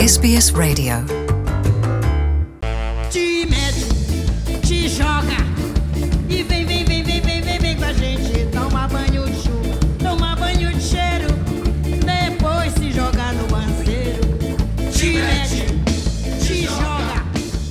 SBS Radio. Te mete, te joga e vem com a gente. Toma banho de chuva, toma banho de cheiro, depois se joga no banheiro. Te mete, te joga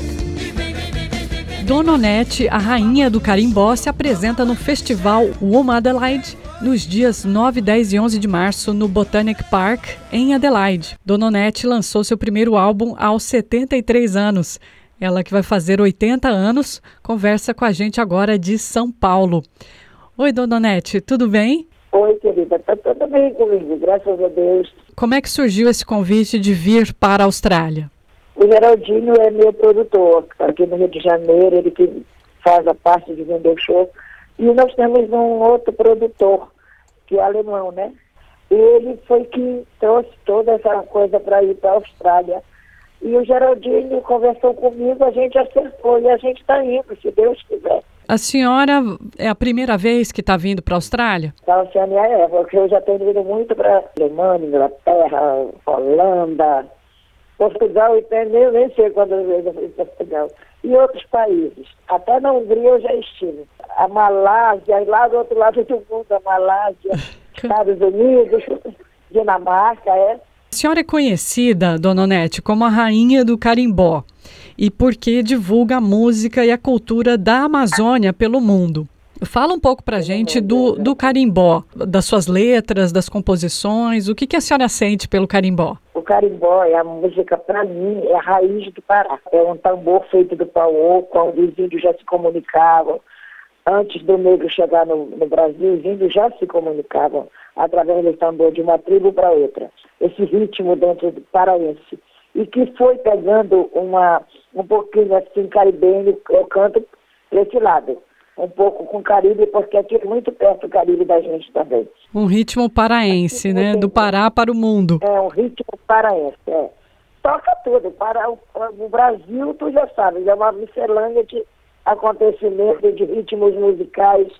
e vem. Dona Onete, a rainha do carimbó, se apresenta no festival Woman Adelaide nos dias 9, 10 e 11 de março no Botanic Park, em Adelaide. Dona Onete lançou seu primeiro álbum aos 73 anos. Ela, que vai fazer 80 anos, conversa com a gente agora de São Paulo. Oi, Dona Onete, tudo bem? Oi, querida, tá tudo bem comigo, graças a Deus. Como é que surgiu esse convite de vir para a Austrália? O Geraldinho é meu produtor, aqui no Rio de Janeiro, ele que faz a parte de vender o show. E nós temos um outro produtor, que é alemão, né? Ele foi que trouxe toda essa coisa para ir para a Austrália. E o Geraldinho conversou comigo, a gente acertou e a gente está indo, se Deus quiser. A senhora é a primeira vez que está vindo para a Austrália? A Oceania é, porque eu já tenho ido muito para Alemanha, Inglaterra, Holanda, Portugal, e nem sei quantas vezes eu fui para Portugal. E outros países. Até na Hungria eu já estive. A Malásia, e lá do outro lado do mundo, a Malásia, Estados Unidos, Dinamarca, é. A senhora é conhecida, Dona Onete, como a rainha do carimbó, e porque divulga a música e a cultura da Amazônia pelo mundo. Fala um pouco pra gente do carimbó, das suas letras, das composições, o que a senhora sente pelo carimbó? O carimbó é a música, para mim, é a raiz do Pará. É um tambor feito do pauô, quando os índios já se comunicavam. Antes do negro chegar no Brasil, os índios já se comunicavam através do tambor de uma tribo para outra. Esse ritmo dentro do paraense. E que foi pegando um pouquinho assim caribenho, eu canto para esse lado. Um pouco com Caribe, porque aqui é muito perto do Caribe da gente também. Um ritmo paraense, né? Do Pará para o mundo. É, um ritmo paraense, é. Toca tudo. Para o Brasil, tu já sabes, é uma miscelânea de acontecimentos, de ritmos musicais.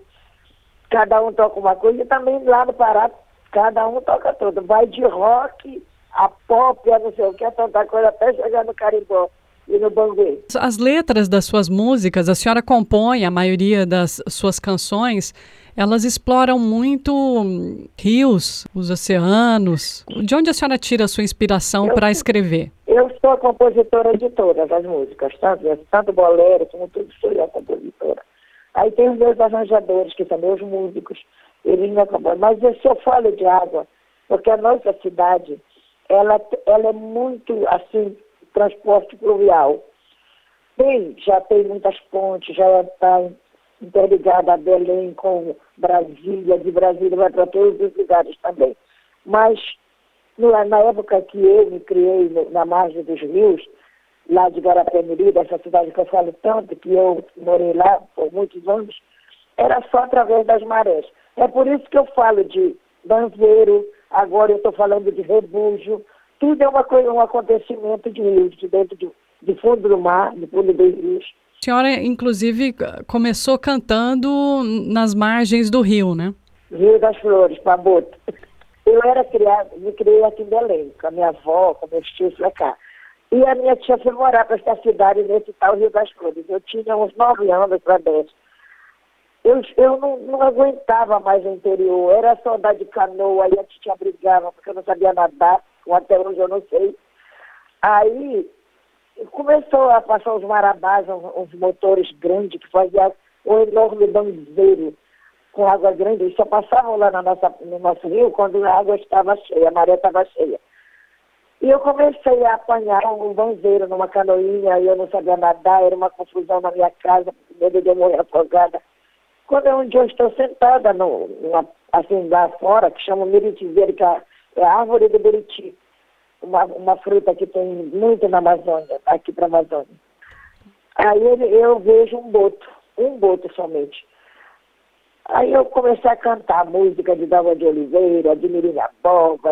Cada um toca uma coisa, e também lá no Pará, cada um toca tudo. Vai de rock, a pop, a não sei o que, a tanta coisa, até chegar no carimbó e no banguê. As letras das suas músicas, a senhora compõe, a maioria das suas canções, elas exploram muito rios, os oceanos. De onde a senhora tira a sua inspiração para escrever? Eu sou a compositora de todas as músicas, tanto bolero como tudo, sou eu a compositora. Aí tem os meus arranjadores, que são meus músicos, eles me acompanham. Mas eu só falo de água, porque a nossa cidade, ela é muito, assim, transporte fluvial. Já tem muitas pontes, já está interligada a Belém com Brasília, de Brasília vai para todos os lugares também. Mas na época que eu me criei na margem dos rios, lá de Garapé-Miri, dessa cidade que eu falo tanto, que eu morei lá por muitos anos, era só através das marés. É por isso que eu falo de banzeiro, agora eu estou falando de rebujo. Tudo é uma coisa, um acontecimento de rios, de dentro de fundo do mar, de fundo dos rios. A senhora, inclusive, começou cantando nas margens do rio, né? Rio das Flores, Paboto. Eu me criei aqui em Belém, com a minha avó, com meus tios pra cá. E a minha tia foi morar para essa cidade, nesse tal Rio das Flores. Eu tinha uns 9 anos para 10. Eu não aguentava mais o interior, era só andar de canoa, e a tia brigava, porque eu não sabia nadar, até hoje eu não sei. Aí começou a passar os marabás, uns motores grandes, que faziam um enorme banzeiro com água grande. Eles só passavam lá no nosso rio quando a água estava cheia, a maré estava cheia. E eu comecei a apanhar um banzeiro numa canoinha, e eu não sabia nadar, era uma confusão na minha casa, com medo de eu morrer afogada. Quando um dia eu estou sentada, assim, lá fora, que chama miritizeiro, que é a árvore do buriti, uma fruta que tem muito na Amazônia, aqui para a Amazônia. Aí eu vejo um boto somente. Aí eu comecei a cantar música de Dalva de Oliveira, de Mirinha Bova,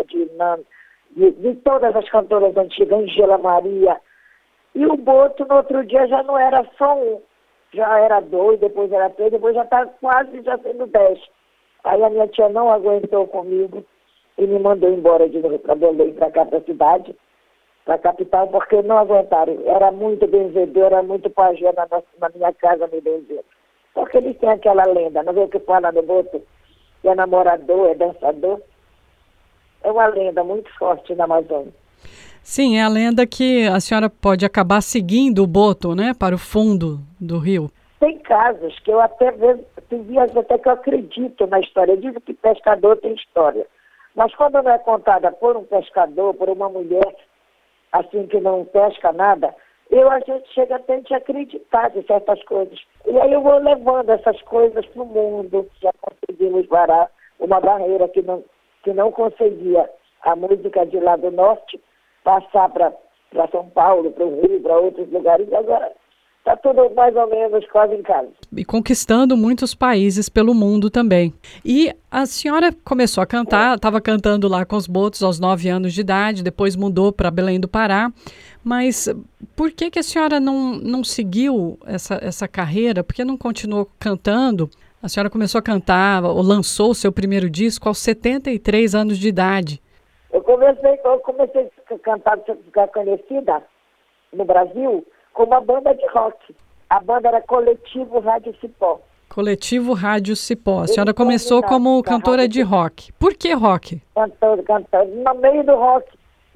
de todas as cantoras antigas, Angela Maria. E o boto, no outro dia, já não era só um, já era 2, depois era 3, depois já está quase já sendo 10. Aí a minha tia não aguentou comigo e me mandou embora de novo para Belém, para cá, para a cidade. a capital, porque não aguentaram. Era muito benzedor, era muito pajé na minha casa me benzer. Porque eles têm aquela lenda, não vê o que fala no boto, que é namorador, é dançador. É uma lenda muito forte na Amazônia. Sim, é a lenda que a senhora pode acabar seguindo o boto, né, para o fundo do rio. Tem casos que eu até vejo, tem dias até que eu acredito na história. Eu digo que pescador tem história. Mas quando não é contada por um pescador, por uma mulher, assim, que não pesca nada, a gente chega até a acreditar de certas coisas. E aí eu vou levando essas coisas para o mundo. Já conseguimos parar uma barreira que não conseguia a música de lá do norte passar para São Paulo, para o Rio, para outros lugares. E agora está tudo mais ou menos quase em casa. E conquistando muitos países pelo mundo também. E a senhora começou a cantar, estava cantando lá com os botos aos 9 anos de idade, depois mudou para Belém do Pará. Mas por que a senhora não seguiu essa carreira? Por que não continuou cantando? A senhora começou a cantar, ou lançou o seu primeiro disco aos 73 anos de idade. Eu comecei a cantar, ficar conhecida no Brasil, com uma banda de rock. A banda era Coletivo Rádio Cipó. Coletivo Rádio Cipó. A senhora começou como cantora de rock. Por que rock? Cantando, no meio do rock.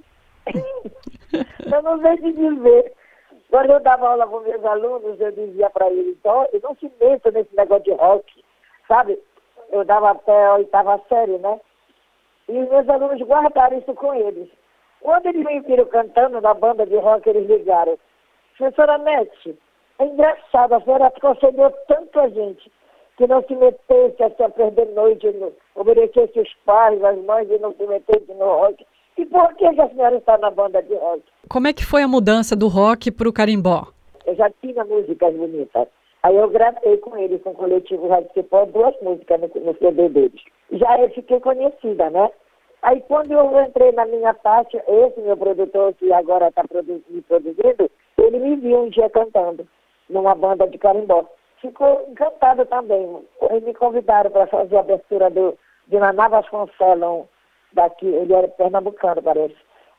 Eu não sei te dizer. Quando eu dava aula para meus alunos, eu dizia para eles, eu não se metam nesse negócio de rock, sabe? Eu dava até a 8ª série, né? E os meus alunos guardaram isso com eles. Quando eles me viram cantando na banda de rock, eles ligaram. Professora Nete, é engraçado, a senhora aconselhou tanto a gente que não se metesse a perder noite, obedecesse os pais, as mães e não se metesse no rock. E por que a senhora está na banda de rock? Como é que foi a mudança do rock para o carimbó? Eu já tinha músicas bonitas. Aí eu gravei com eles, com o Coletivo Rádio Cipó, 2 músicas no CD deles. Já eu fiquei conhecida, né? Aí quando eu entrei na minha parte, esse meu produtor, que agora está me produzindo, ele me viu um dia cantando numa banda de carimbó. Ficou encantado também. Eles me convidaram para fazer a abertura de Naná Vasconcelos, daqui, ele era pernambucano, parece.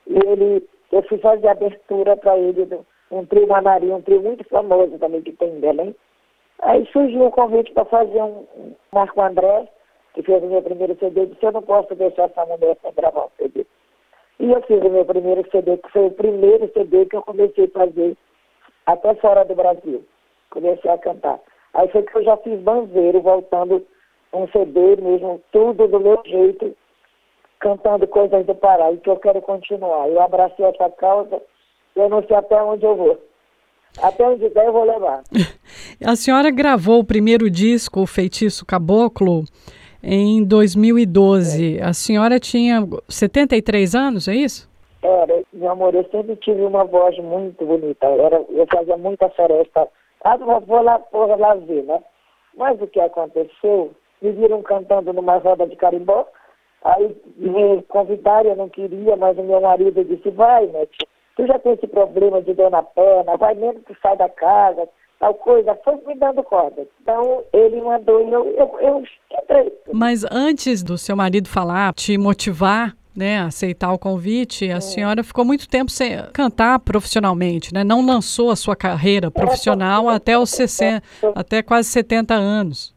E eu fui fazer a abertura para ele, um trio Manari, um trio muito famoso também que tem em Belém. Aí surgiu o convite para fazer um Marco André, que fez o meu primeiro CD, disse, eu não posso deixar essa mulher sem gravar um CD. E eu fiz o meu primeiro CD, que foi o primeiro CD que eu comecei a fazer até fora do Brasil. Comecei a cantar. Aí foi que eu já fiz Banzeiro, voltando um CD mesmo, tudo do meu jeito, cantando coisas do Pará, e que eu quero continuar. Eu abracei essa causa, eu não sei até onde eu vou. Até onde der eu vou levar. A senhora gravou o primeiro disco, O Feitiço Caboclo, em 2012. A senhora tinha 73 anos, é isso? Era, meu amor, eu sempre tive uma voz muito bonita. Eu fazia muita seresta. Vou lá por lazer, né? Mas o que aconteceu? Me viram cantando numa roda de carimbó. Aí me convidaram, eu não queria, mas o meu marido disse, vai, Nete, tu já tem esse problema de dor na perna, vai mesmo que sai da casa, tal coisa, foi me dando corda. Então ele mandou e eu entrei. Mas antes do seu marido falar, te motivar, né, a aceitar o convite, a senhora ficou muito tempo sem cantar profissionalmente, né? Não lançou a sua carreira profissional até os 60, até quase 70 anos.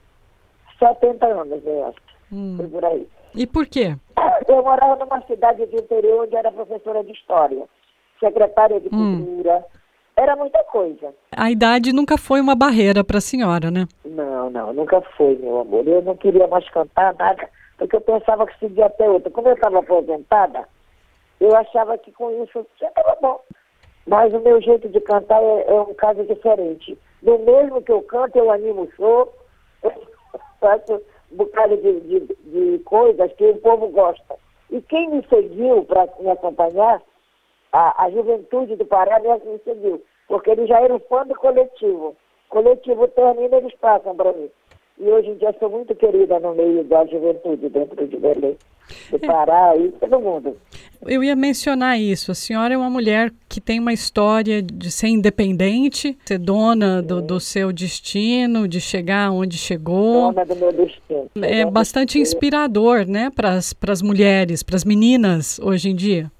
70 anos, eu acho. Foi por aí. E por quê? Eu morava numa cidade do interior onde era professora de história, secretária de cultura, era muita coisa. A idade nunca foi uma barreira para a senhora, né? Não, nunca foi, meu amor. Eu não queria mais cantar nada, porque eu pensava que seguia até outra. Como eu estava aposentada, eu achava que com isso já estava bom. Mas o meu jeito de cantar é um caso diferente. No mesmo que eu canto, eu animo o show, eu faço um bocado de coisas que o povo gosta. E quem me seguiu para me acompanhar, a juventude do Pará me seguiu, porque eles já eram fã do coletivo. Coletivo termina, eles passam para mim. E hoje em dia sou muito querida no meio da juventude dentro de Belém, do Pará e todo mundo. Eu ia mencionar isso. A senhora é uma mulher que tem uma história de ser independente, ser dona do seu destino, de chegar onde chegou. Dona do meu destino. É bastante inspirador, né, para as mulheres, para as meninas hoje em dia.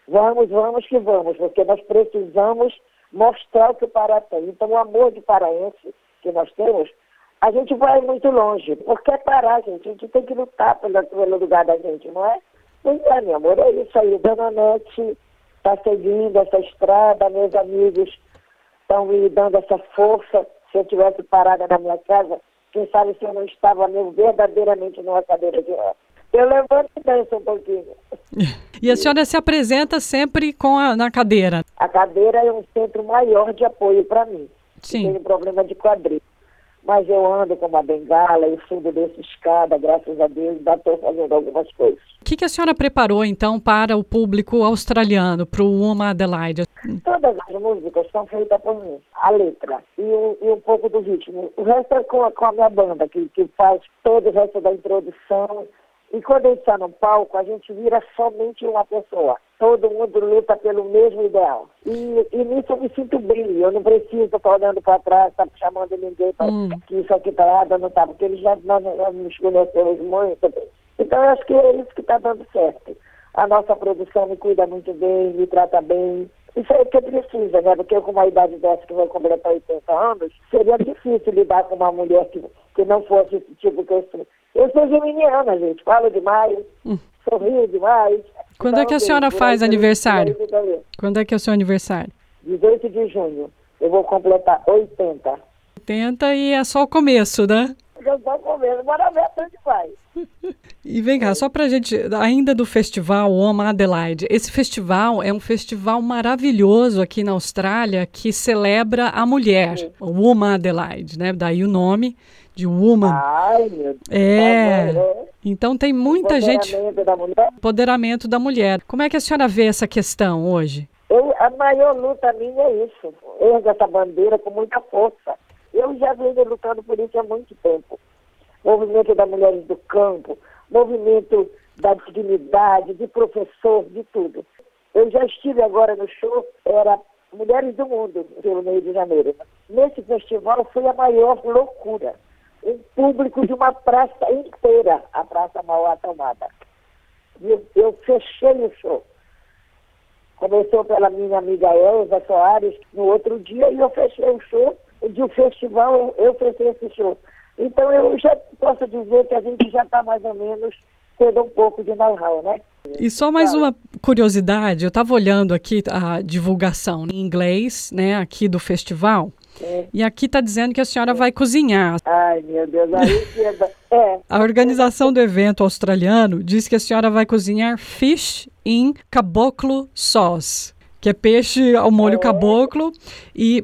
Vamos que vamos, porque nós precisamos mostrar o que o Pará tem. Então, o amor de paraense que nós temos, a gente vai muito longe. Porque é Pará, gente. A gente tem que lutar pelo lugar da gente, não é? Pois é, meu amor, é isso aí. Dona Nete está seguindo essa estrada, meus amigos estão me dando essa força. Se eu tivesse parada na minha casa, quem sabe se eu não estava mesmo verdadeiramente numa cadeira de rodas. Eu levanto e danço um pouquinho. E a senhora se apresenta sempre na cadeira? A cadeira é um centro maior de apoio para mim. Sim. Tenho problema de quadril. Mas eu ando com uma bengala e subo dessa escada, graças a Deus, ainda estou fazendo algumas coisas. O que a senhora preparou, então, para o público australiano, para o Uma Adelaide? Todas as músicas são feitas por mim, a letra e um pouco do ritmo. O resto é com a minha banda, que faz todo o resto da introdução. E quando a gente está no palco, a gente vira somente uma pessoa. Todo mundo luta pelo mesmo ideal. E nisso eu me sinto bem. Eu não preciso estar olhando para trás, estar chamando ninguém para que isso aqui está errado, não está. Porque nós nos conhecemos muito bem. Então eu acho que é isso que está dando certo. A nossa produção me cuida muito bem, me trata bem. Isso é o que precisa, né? Porque eu, com uma idade dessa que vai completar 80 anos, seria difícil lidar com uma mulher que não fosse esse tipo que eu sou. Eu sou geminiana, gente. Falo demais, sorrio demais. Quando é que a senhora faz aniversário? Quando é que é o seu aniversário? 18 de junho. Eu vou completar 80. 80 e é só o começo, né? Eu só começo. Bora ver onde vai. E vem cá, só pra gente, ainda do festival Uma Adelaide, esse festival é um festival maravilhoso aqui na Austrália que celebra a mulher, o Uma Adelaide, né? Daí o nome de Woman. Ai, meu Deus. Então tem muita gente... Empoderamento da mulher. Empoderamento da mulher. Como é que a senhora vê essa questão hoje? A maior luta minha é isso. Ergo essa bandeira com muita força. Eu já venho lutando por isso há muito tempo. Movimento das mulheres do campo, movimento da dignidade, de professor, de tudo. Eu já estive agora no show, era Mulheres do Mundo, no Rio de Janeiro. Nesse festival foi a maior loucura. Um público de uma praça inteira, a Praça Mauá tomada. Eu fechei o show. Começou pela minha amiga Elza Soares no outro dia e eu fechei o show. De um festival, eu fechei esse show. Então, eu já posso dizer que a gente já está mais ou menos tendo um pouco de know-how, né? E só mais uma curiosidade, eu estava olhando aqui a divulgação em inglês, né, aqui do festival, e aqui está dizendo que a senhora vai cozinhar. Ai, meu Deus, aí A organização do evento australiano diz que a senhora vai cozinhar fish in caboclo sauce, que é peixe ao molho caboclo, e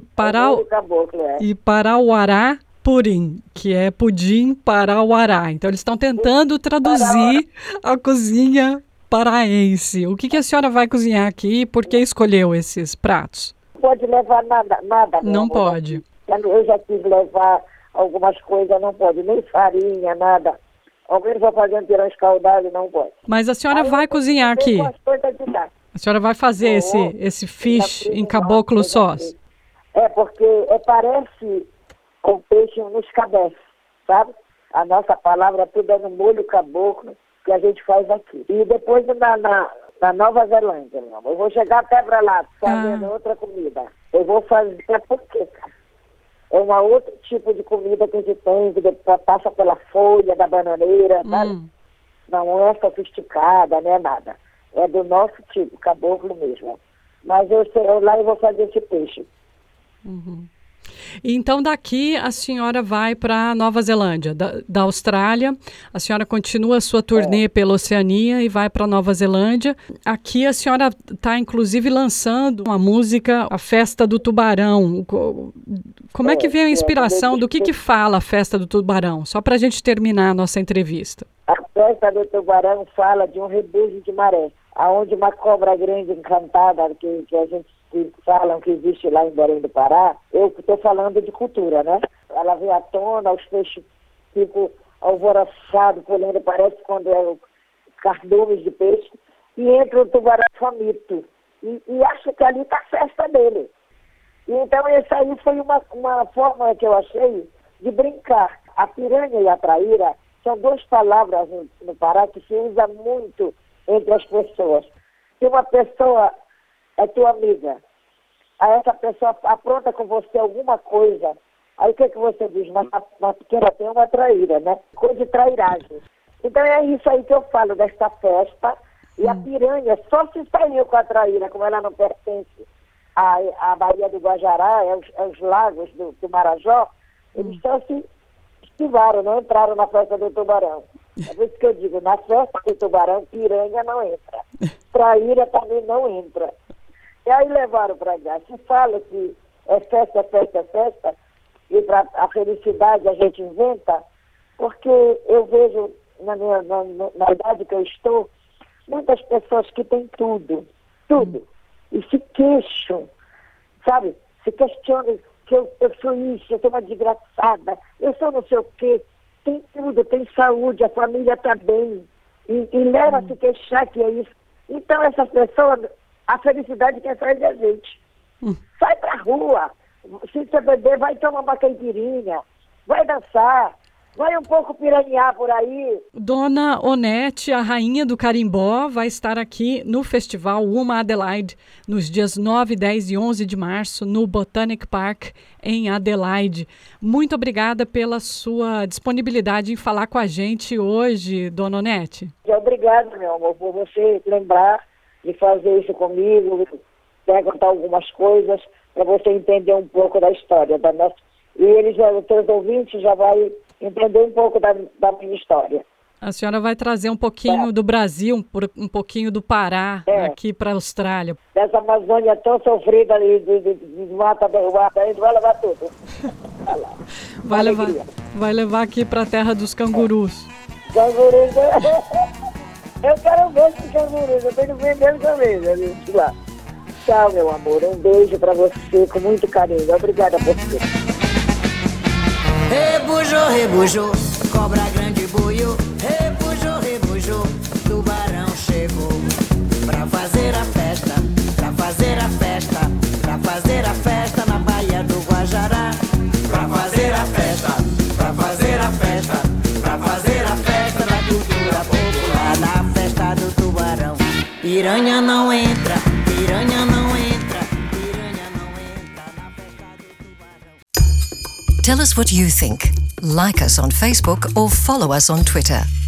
parauará pudim, que é pudim parauará. Então, eles estão tentando traduzir a cozinha paraense. O que a senhora vai cozinhar aqui e por que escolheu esses pratos? Não pode levar nada. Não pode. Eu já quis levar algumas coisas, não pode, nem farinha, nada. Ao menos vou fazer um pirão escaldado, não pode. Mas a senhora vai cozinhar aqui? A senhora vai fazer esse fish em caboclo sauce? É, porque parece com peixe nos cabeças, sabe? A nossa palavra tudo é no molho caboclo que a gente faz aqui. E depois na Nova Zelândia, meu amor, eu vou chegar até para lá, fazendo outra comida. Eu vou fazer, porque é um outro tipo de comida que a gente tem, que passa pela folha da bananeira, sabe? Não é sofisticada, não é nada. É do nosso tipo, caboclo mesmo. Mas lá eu vou fazer esse peixe. Então, daqui a senhora vai para Nova Zelândia, da Austrália, a senhora continua a sua turnê pela Oceania e vai para Nova Zelândia. Aqui a senhora está, inclusive, lançando uma música, A Festa do Tubarão. Como é que veio a inspiração? Do que fala a Festa do Tubarão? Só para a gente terminar a nossa entrevista. A Festa do Tubarão fala de um rebujo de maré, aonde uma cobra grande encantada, que a gente falam que existe lá em Belém do Pará, eu estou falando de cultura, né? Ela vem à tona, os peixes ficam alvoroçados, pulando, parece quando é cardumes de peixe, e entra o tubarão faminto, e acha que ali está a festa dele. E então essa aí foi uma forma que eu achei de brincar. A piranha e a traíra são duas palavras no Pará que se usa muito entre as pessoas. Se uma pessoa é tua amiga, aí essa pessoa apronta com você alguma coisa, aí o que você diz? Na pequena tem uma traíra, né? Coisa de trairagem. Então é isso aí que eu falo desta festa. E a piranha só se saiu com a traíra, como ela não pertence à Baía do Guajará, aos lagos do Marajó, eles só se esquivaram, não entraram na festa do Tubarão. É por isso que eu digo, na festa do Tubarão, piranha não entra. Traíra também não entra. E aí levaram para cá. Se fala que é festa, festa, festa, e para a felicidade a gente inventa, porque eu vejo, na idade que eu estou, muitas pessoas que têm tudo, e se queixam, sabe? Se questionam que eu sou isso, eu sou uma desgraçada, eu sou não sei o quê. Tem tudo, tem saúde, a família está bem, e leva a se queixar que é isso. Então essas pessoas, a felicidade quem faz é a gente. Sai pra rua, se você beber, vai tomar uma caipirinha, vai dançar, vai um pouco piranhar por aí. Dona Onete, a rainha do carimbó, vai estar aqui no Festival Uma Adelaide nos dias 9, 10 e 11 de março no Botanic Park em Adelaide. Muito obrigada pela sua disponibilidade em falar com a gente hoje, Dona Onete. Obrigada, meu amor, por você lembrar de fazer isso comigo, perguntar algumas coisas para você entender um pouco da história da nossa. E os teus ouvintes já vai entender um pouco da minha história. A senhora vai trazer um pouquinho do Brasil, um pouquinho do Pará aqui para a Austrália. Dessa Amazônia tão sofrida ali, de mata derrubada, a gente vai levar tudo. Vai levar aqui para a terra dos cangurus. Cangurus, eu quero ver esses cangurus, eu tenho que vender também, lá. Tchau, meu amor, um beijo para você com muito carinho. Obrigada por você. Rebujou, rebujou, cobra grande boiou. Rebujou, rebujou, tubarão chegou. Pra fazer a festa, pra fazer a festa, pra fazer a festa na Baía do Guajará. Pra fazer a festa, pra fazer a festa, pra fazer a festa da cultura popular. Na festa do tubarão, piranha não entra, piranha não entra, piranha não entra na festa do tubarão. Tell us what you think. Like us on Facebook or follow us on Twitter.